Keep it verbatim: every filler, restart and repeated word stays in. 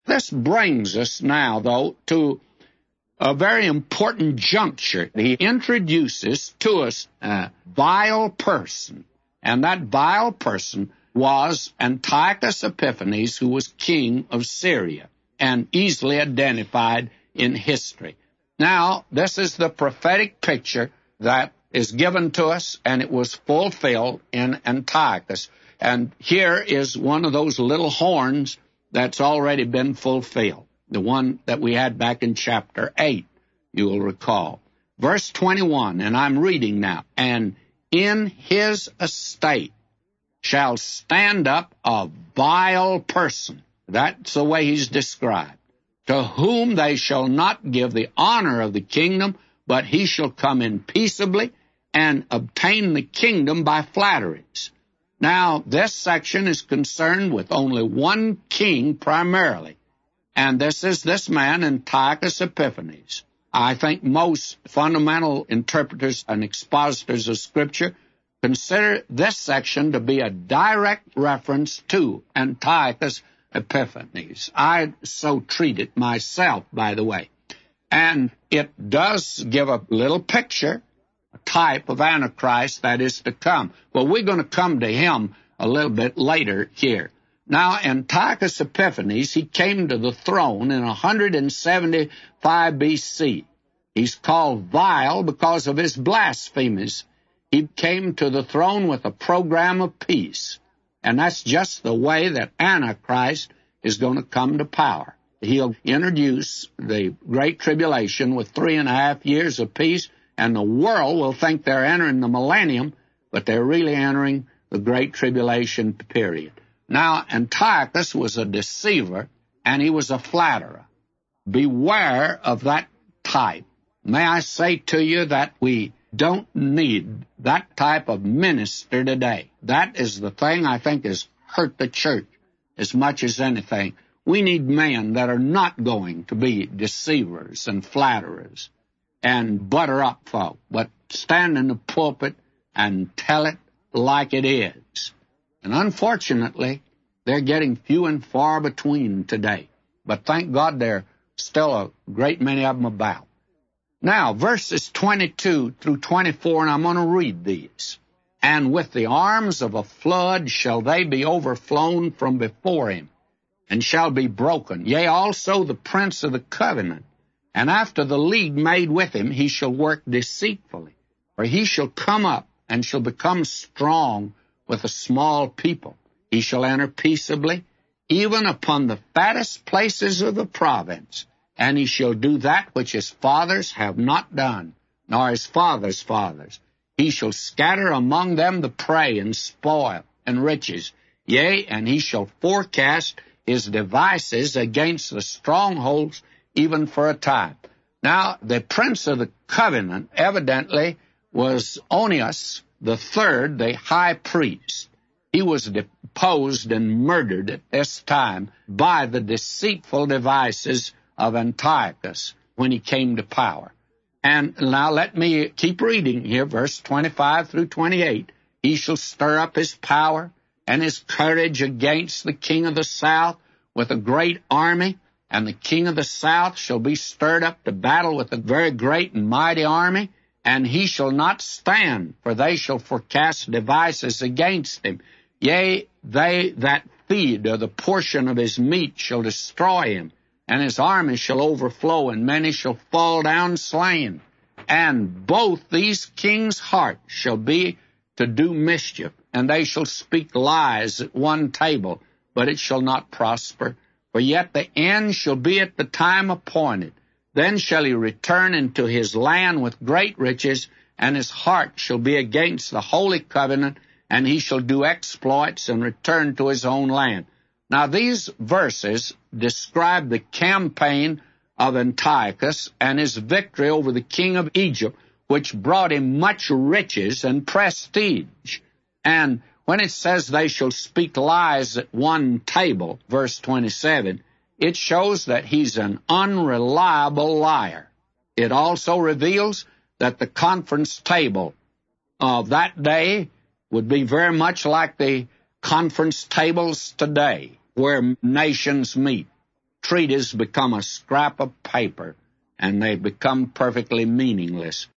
This brings us now, though, to a very important juncture. He introduces to us a vile person, and that vile person was Antiochus Epiphanes, who was king of Syria, and easily identified in history. Now, this is the prophetic picture that is given to us, and it was fulfilled in Antiochus. And here is one of those little horns that's already been fulfilled, the one that we had back in chapter eight, you will recall. Verse twenty-one, and I'm reading now. And in his estate shall stand up a vile person. That's the way he's described. To whom they shall not give the honor of the kingdom, but he shall come in peaceably and obtain the kingdom by flatteries. Now, this section is concerned with only one king primarily, and this is this man, Antiochus Epiphanes. I think most fundamental interpreters and expositors of Scripture consider this section to be a direct reference to Antiochus Epiphanes. I so treat it myself, by the way. And it does give a little picture, a type of Antichrist that is to come. Well, we're going to come to him a little bit later here. Now, Antiochus Epiphanes, he came to the throne in one seventy-five B C. He's called vile because of his blasphemies. He came to the throne with a program of peace. And that's just the way that Antichrist is going to come to power. He'll introduce the Great Tribulation with three and a half years of peace, and the world will think they're entering the millennium, but they're really entering the Great Tribulation period. Now, Antiochus was a deceiver, and he was a flatterer. Beware of that type. May I say to you that we don't need that type of minister today. That is the thing I think has hurt the church as much as anything. We need men that are not going to be deceivers and flatterers and butter up folk, but stand in the pulpit and tell it like it is. And unfortunately, they're getting few and far between today. But thank God there are still a great many of them about. Now, verses twenty-two through twenty-four, and I'm going to read these. And with the arms of a flood shall they be overflown from before him, and shall be broken. Yea, also the prince of the covenant. And after the league made with him, he shall work deceitfully. For he shall come up, and shall become strong with a small people. He shall enter peaceably, even upon the fattest places of the province. And he shall do that which his fathers have not done, nor his fathers' fathers. He shall scatter among them the prey and spoil and riches. Yea, and he shall forecast his devices against the strongholds, even for a time. Now, the prince of the covenant evidently was Onias the third, the high priest. He was deposed and murdered at this time by the deceitful devices of Antiochus when he came to power. And now let me keep reading here, verse twenty-five through twenty-eight. He shall stir up his power and his courage against the king of the south with a great army, and the king of the south shall be stirred up to battle with a very great and mighty army, and he shall not stand, for they shall forecast devices against him. Yea, they that feed, or the portion of his meat, shall destroy him, and his army shall overflow, and many shall fall down slain. And both these kings' hearts shall be to do mischief, and they shall speak lies at one table, but it shall not prosper. For yet the end shall be at the time appointed. Then shall he return into his land with great riches, and his heart shall be against the holy covenant, and he shall do exploits and return to his own land. Now, these verses describe the campaign of Antiochus and his victory over the king of Egypt, which brought him much riches and prestige. And when it says they shall speak lies at one table, verse twenty-seven, it shows that he's an unreliable liar. It also reveals that the conference table of that day would be very much like the conference tables today, where nations meet. treaties become a scrap of paper, and they become perfectly meaningless.